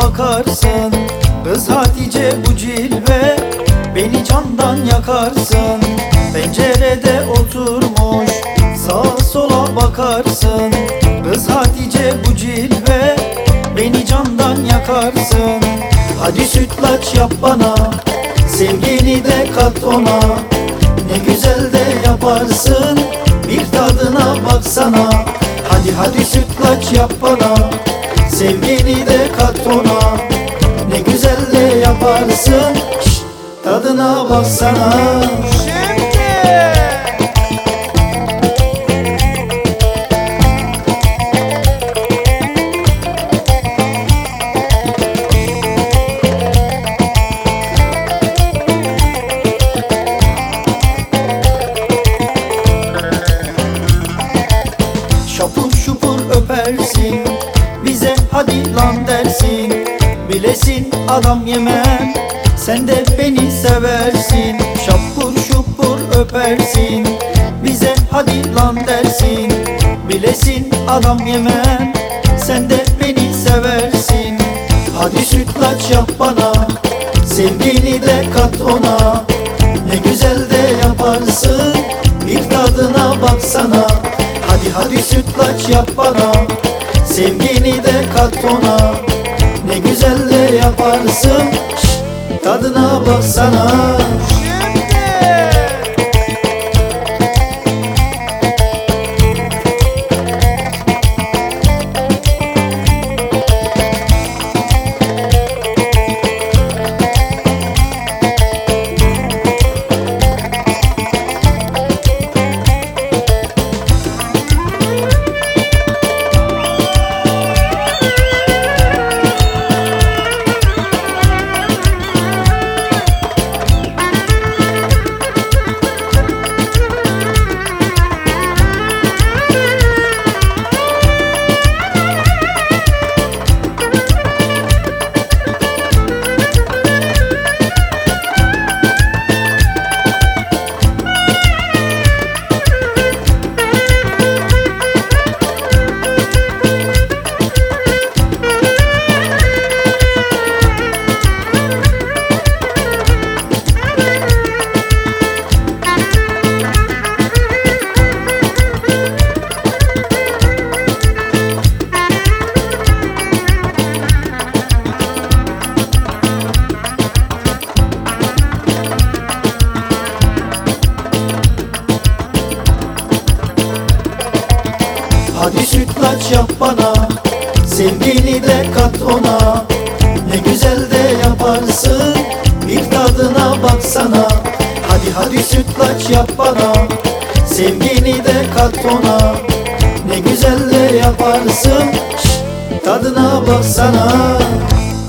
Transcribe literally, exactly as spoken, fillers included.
bakarsın. Kız Hatice bu cilve, beni candan yakarsın. Pencerede oturmuş, sağa sola bakarsın. Kız Hatice bu cilve, beni candan yakarsın. Hadi sütlaç yap bana, sevgini de kat ona. Ne güzel de yaparsın, bir tadına baksana. Hadi hadi sütlaç yap bana, sevgini de kat ona. Ne güzel de yaparsın, şşt, tadına baksana. Şapur şupur öpersin, bize hadi lan dersin. Bilesin adam yemem, sen de beni seversin. Şapur şupur öpersin, bize hadi lan dersin. Bilesin adam yemem, sen de beni seversin. Hadi sütlaç yap bana, sevgini de kat ona. Ne güzel de yaparsın, bir tadına baksana. Hadi hadi sütlaç yap bana, sevgini de kat ona. Ne güzel de yaparsın, şşt, tadına baksana. Hadi sütlaç yap bana, sevgini de kat ona. Ne güzel de yaparsın, bir tadına baksana. Hadi hadi sütlaç yap bana, sevgini de kat ona. Ne güzel de yaparsın, şşt, tadına baksana.